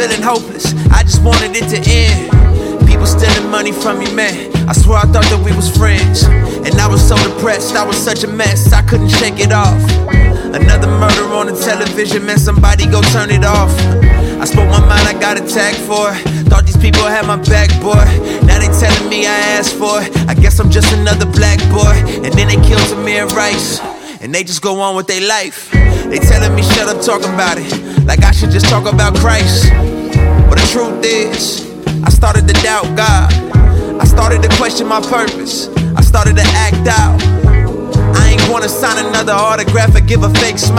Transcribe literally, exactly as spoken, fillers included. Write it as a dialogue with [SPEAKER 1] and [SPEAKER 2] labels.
[SPEAKER 1] feeling hopeless, I just wanted it to end. People stealing money from me, man, I swear I thought that we was friends. And I was so depressed, I was such a mess, I couldn't shake it off. Another murder on the television, man, somebody go turn it off. I spoke my mind, I got attacked for it. Thought these people had my back, boy. Now they telling me I asked for it. I guess I'm just another black boy. And then they killed Tamir Rice, and they just go on with their life. They telling me shut up, talk about it, like I should just talk about Christ. But the truth is, I started to doubt God. I started to question my purpose. I started to act out. I ain't wanna sign another autograph or give a fake smile.